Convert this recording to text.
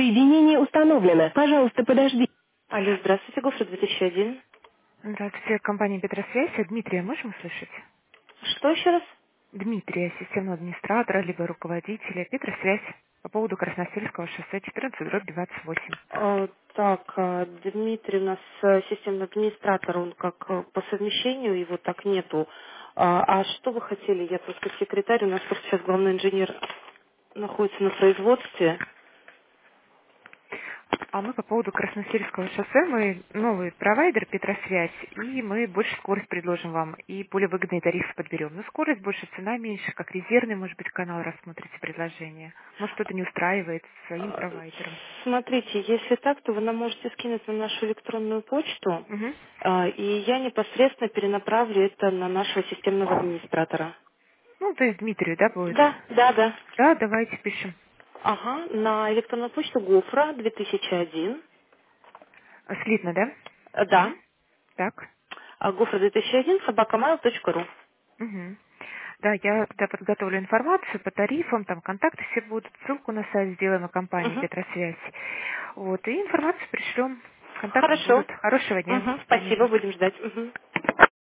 Соединение установлено. Пожалуйста, подожди. Алло, здравствуйте, Гофра 2001. Здравствуйте, компания Петросвязь. Дмитрия можем услышать? Что еще раз? Дмитрия, системного администратора, либо руководителя Петросвязь по поводу Красносельского шоссе 14/28. Так, Дмитрий у нас системный администратор, он как по совмещению, его так нету. А что вы хотели? Я просто секретарь, у нас просто сейчас главный инженер находится на производстве. А мы по поводу Красносельского шоссе, мы новый провайдер Петросвязь, и мы больше скорость предложим вам, и более выгодные тарифы подберем. Но скорость больше, цена меньше, как резервный, может быть, канал рассмотрите предложение. Может, что-то не устраивает своим провайдером. Смотрите, если так, то вы нам можете скинуть на нашу электронную почту, Угу. и я непосредственно перенаправлю это на нашего системного администратора. Ну, то есть Дмитрию, да, будет? Да, да, да. Да, давайте пишем. Ага, на электронную почту Гофра 2001. Слитно, да? Да. Угу. Так. Гофра 2001 собакамайл.ру. Мгм. Да, я тогда подготовлю информацию по тарифам, там контакты все будут, ссылку на сайт сделаем о компании Угу. Петросвязь. Вот, и информацию пришлем. Контакты Хорошо. будут. Хорошего дня. До Угу. свидания. Спасибо, будем ждать. Угу.